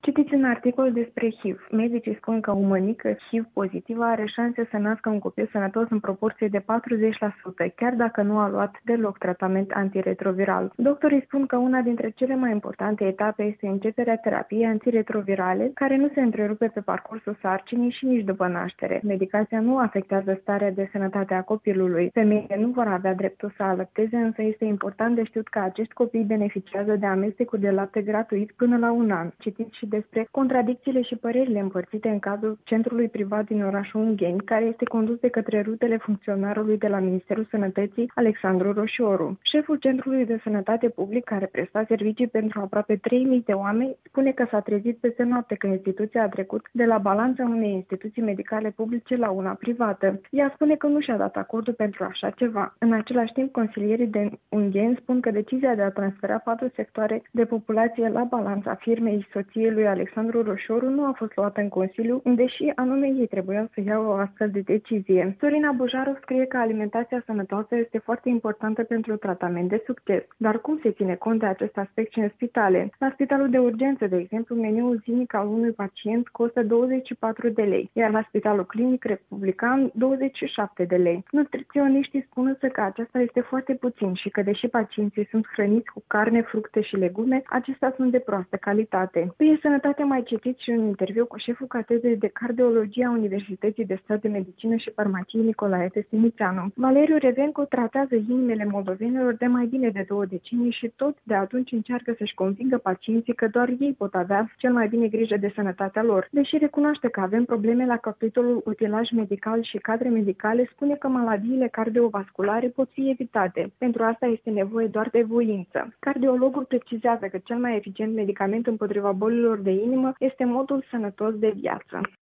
Citiți un articol despre HIV. Medicii spun că o mămică HIV pozitivă are șanse să nască un copil sănătos în proporție de 40%, chiar dacă nu a luat deloc tratament antiretroviral. Doctorii spun că una dintre cele mai importante etape este începerea terapiei antiretrovirale, care nu se întrerupe pe parcursul sarcinii și nici după naștere. Medicația nu afectează starea de sănătate a copilului. Femeile nu vor avea dreptul să alăpteze, însă este important de știut că acești copii beneficiază de amestecul de lapte gratuit până la un an. Citiți și despre contradicțiile și părerile împărțite în cazul centrului privat din orașul Ungheni, care este condus de către rudele funcționarului de la Ministerul Sănătății, Alexandru Roșioru. Șeful Centrului de Sănătate Public, care presta servicii pentru aproape 3.000 de oameni, spune că s-a trezit peste noapte că instituția a trecut de la balanța unei instituții medicale publice la una privată. Ea spune că nu și-a dat acordul pentru așa ceva. În același timp, consilierii de Ungheni spun că decizia de a transfera 4 sectoare de populație la balanța firmei soției lui Alexandru Roșioru nu a fost luată în Consiliu, deși anume ei trebuiau să iau o astfel de decizie. Sorina Bujaru scrie că alimentația sănătoasă este foarte importantă pentru tratament de succes. Dar cum se ține cont de acest aspect și în spitale? La spitalul de urgență, de exemplu, meniul zilnic al unui pacient costă 24 de lei, iar la spitalul clinic republican 27 de lei. Nutriționiștii spun însă că aceasta este foarte puțin și că deși pacienții sunt hrăniți cu carne, fructe și legume, acestea sunt de proastă calitate. Pe Sănătate mai citit și un interviu cu șeful catedrei de cardiologie a Universității de Stat de Medicină și Farmacie Nicolae Testinițeanu. Valeriu Revencu tratează inimile moldovenilor de mai bine de 2 decenii și tot de atunci încearcă să-și convingă pacienții că doar ei pot avea cel mai bine grijă de sănătatea lor. Deși recunoaște că avem probleme la capitolul utilaj medical și cadre medicale, spune că maladiile cardiovasculare pot fi evitate. Pentru asta este nevoie doar de voință. Cardiologul precizează că cel mai eficient medicament împotriva bolilor de inimă este modul sănătos de viață.